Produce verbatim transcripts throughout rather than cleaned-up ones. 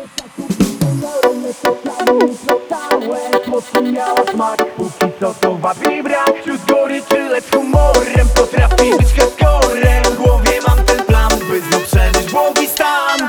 Słodki miała smak, póki co to wabi brak. Wśród goryczy, lecz humorem potrafi być hardcorem. W głowie mam ten plan, by znów przeżyć błogi stan.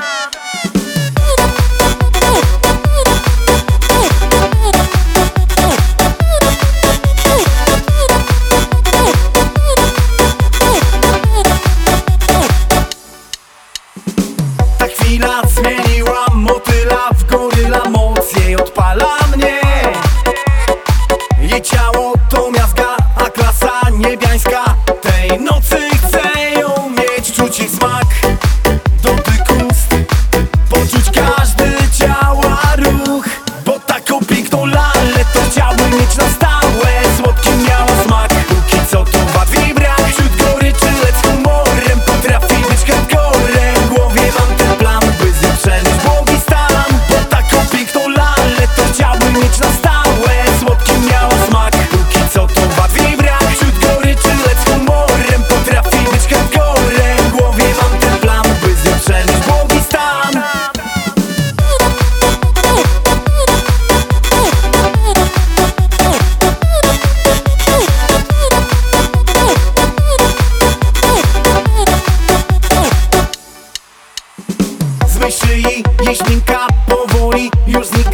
Ta chwila zmieniła motyla w goryla, moc jej odpala mnie. Jej ciało to miazga, a klasa niebiańska. Tej nocy chcę ją mieć, czuć jej smak, dotyk ust, poczuć każdy ciała ruch. Bo taką piękną lalę to chciałbym mieć na stałe. Słodki miała smak, póki co to wabi brak. Wśród goryczy, lecz humorem potrafi być hardcorem. W głowie mam ten plan, by z nią przeżyć błogi stan. Bo taką piękną lalę to chciałbym mieć na stałe. Słodki miała smak, póki co to wabi brak. Wśród goryczy, lecz humorem potrafi być hardcorem. W głowie mam ten plan, by z nią przeżyć błogi stan. Z mej szyi jej śminka powoli już znika.